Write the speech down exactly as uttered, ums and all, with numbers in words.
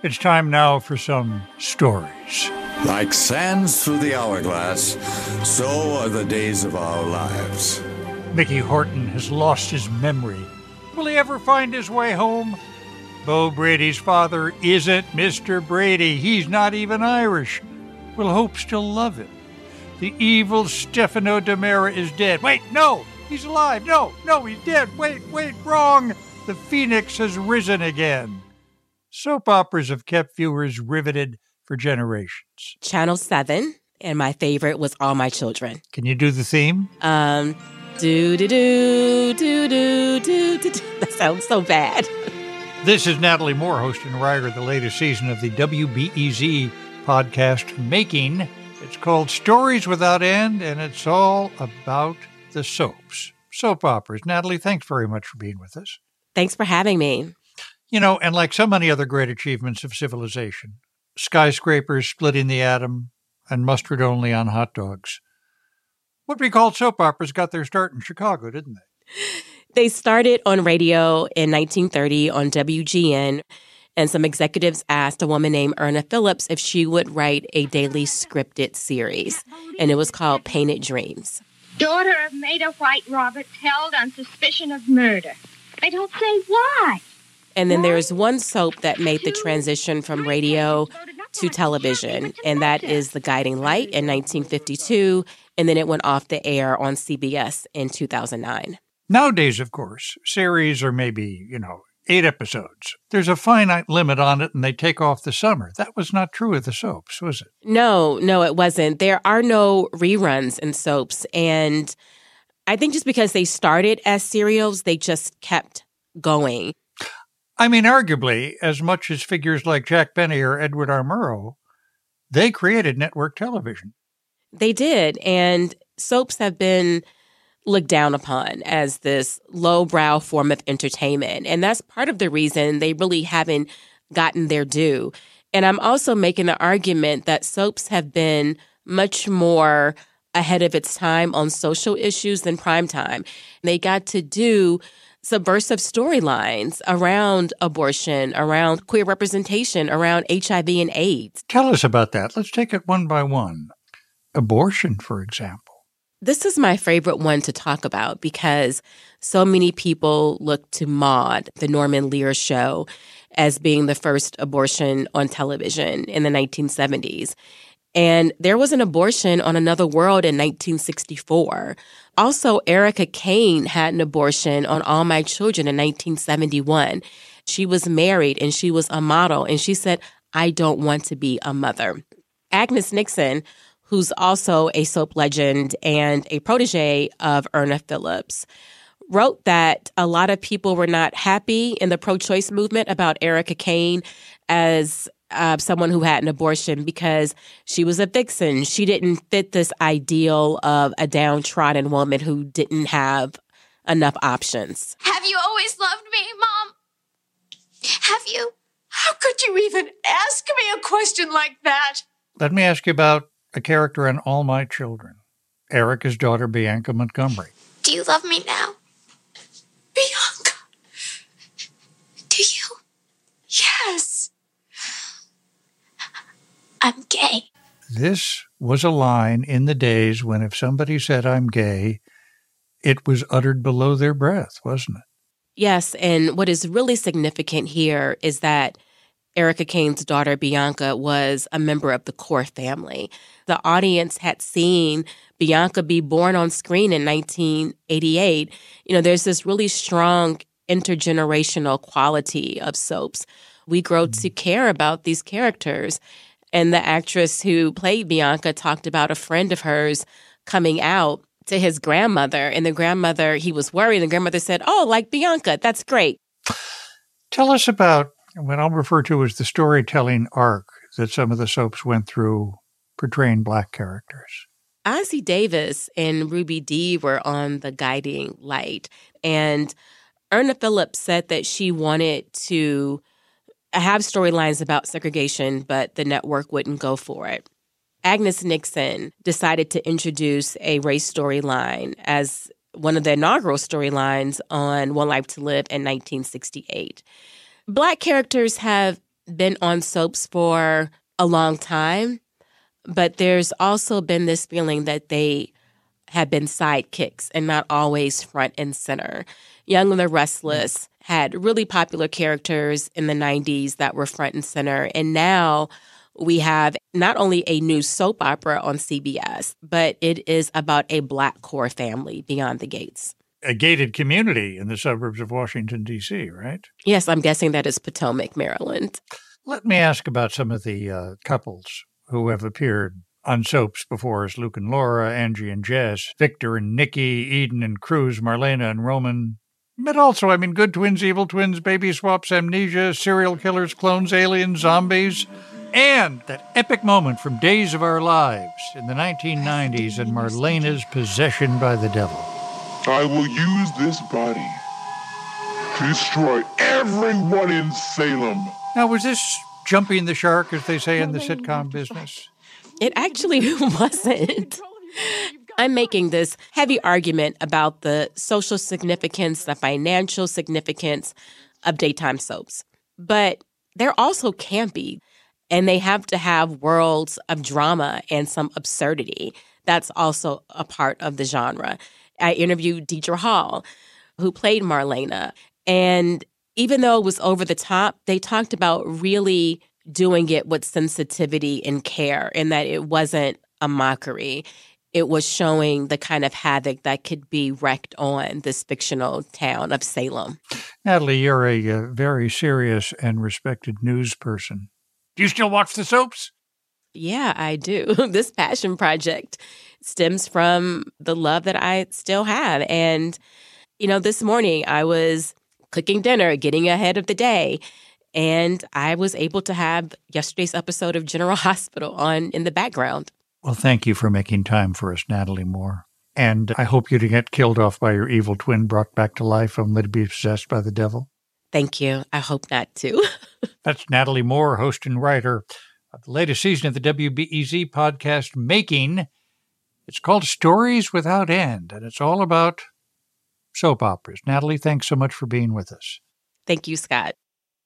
It's time now for some stories. Like sands through the hourglass, so are the days of our lives. Mickey Horton has lost his memory. Will he ever find his way home? Bo Brady's father isn't Mister Brady. He's not even Irish. Will Hope still love him? The evil Stefano Demera is dead. Wait, no! He's alive! No, no, he's dead! Wait, wait, wrong! The phoenix has risen again. Soap operas have kept viewers riveted for generations. Channel seven, and my favorite was All My Children. Can you do the theme? Um, do do do do do do do. That sounds so bad. This is Natalie Moore, host and writer of the latest season of the W B E Z podcast Making. It's called Stories Without End, and it's all about the soaps, soap operas. Natalie, thanks very much for being with us. Thanks for having me. You know, and like so many other great achievements of civilization, skyscrapers splitting the atom and mustard only on hot dogs, what we called soap operas got their start in Chicago, didn't they? They started on radio in nineteen thirty on W G N, and some executives asked a woman named Erna Phillips if she would write a daily scripted series, and it was called Painted Dreams. Daughter of Maida White Roberts held on suspicion of murder. They don't say why. And then there's one soap that made the transition from radio to television, and that is The Guiding Light in nineteen fifty-two, and then it went off the air on C B S in two thousand nine. Nowadays, of course, series are maybe, you know, eight episodes. There's a finite limit on it, and they take off the summer. That was not true of the soaps, was it? No, no, it wasn't. There are no reruns in soaps, and I think just because they started as serials, they just kept going. I mean, arguably, as much as figures like Jack Benny or Edward R. Murrow, they created network television. They did, and soaps have been looked down upon as this lowbrow form of entertainment, and that's part of the reason they really haven't gotten their due. And I'm also making the argument that soaps have been much more ahead of its time on social issues than primetime. They got to do subversive storylines around abortion, around queer representation, around H I V and AIDS. Tell us about that. Let's take it one by one. Abortion, for example. This is my favorite one to talk about because so many people look to Maude, the Norman Lear show, as being the first abortion on television in the nineteen seventies. And there was an abortion on Another World in nineteen sixty-four. Also, Erica Kane had an abortion on All My Children in nineteen seventy-one. She was married and she was a model, and she said, "I don't want to be a mother." Agnes Nixon, who's also a soap legend and a protege of Erna Phillips, wrote that a lot of people were not happy in the pro-choice movement about Erica Kane as uh, someone who had an abortion because she was a vixen. She didn't fit this ideal of a downtrodden woman who didn't have enough options. Have you always loved me, Mom? Have you? How could you even ask me a question like that? Let me ask you about a character in All My Children, Erica's daughter, Bianca Montgomery. Do you love me now? Bianca, do you? Yes. I'm gay. This was a line in the days when if somebody said, "I'm gay," it was uttered below their breath, wasn't it? Yes, and what is really significant here is that Erica Kane's daughter, Bianca, was a member of the Core family. The audience had seen Bianca be born on screen in nineteen eighty-eight. You know, there's this really strong intergenerational quality of soaps. We grow to care about these characters. And the actress who played Bianca talked about a friend of hers coming out to his grandmother. And the grandmother, he was worried. And the grandmother said, "Oh, like Bianca, that's great." Tell us about what I'll refer to as the storytelling arc that some of the soaps went through portraying Black characters. Ossie Davis and Ruby Dee were on The Guiding Light. And Erna Phillips said that she wanted to have storylines about segregation, but the network wouldn't go for it. Agnes Nixon decided to introduce a race storyline as one of the inaugural storylines on One Life to Live in nineteen sixty-eight. Black characters have been on soaps for a long time, but there's also been this feeling that they have been sidekicks and not always front and center. Young and the Restless had really popular characters in the nineties that were front and center, and now we have not only a new soap opera on C B S, but it is about a Black core family beyond the gates. A gated community in the suburbs of Washington, D C, right? Yes, I'm guessing that is Potomac, Maryland. Let me ask about some of the uh, couples who have appeared on soaps before us. Luke and Laura, Angie and Jess, Victor and Nikki, Eden and Cruz, Marlena and Roman. But also, I mean, good twins, evil twins, baby swaps, amnesia, serial killers, clones, aliens, zombies. And that epic moment from Days of Our Lives in the nineteen nineties and Marlena's possession by the devil. I will use this body to destroy everyone in Salem. Now, was this jumping the shark, as they say in the sitcom business? It actually wasn't. I'm making this heavy argument about the social significance, the financial significance of daytime soaps. But they're also campy, and they have to have worlds of drama and some absurdity. That's also a part of the genre. I interviewed Deidre Hall, who played Marlena, and even though it was over the top, they talked about really doing it with sensitivity and care, and that it wasn't a mockery. It was showing the kind of havoc that could be wreaked on this fictional town of Salem. Natalie, you're a uh, very serious and respected news person. Do you still watch the soaps? Yeah, I do. This passion project stems from the love that I still have. And, you know, this morning I was cooking dinner, getting ahead of the day, and I was able to have yesterday's episode of General Hospital on in the background. Well, thank you for making time for us, Natalie Moore. And I hope you to get killed off by your evil twin, brought back to life, only to be possessed by the devil. Thank you. I hope not to. That's Natalie Moore, host and writer of the latest season of the W B E Z podcast, Making. It's called Stories Without End, and it's all about soap operas. Natalie, thanks so much for being with us. Thank you, Scott.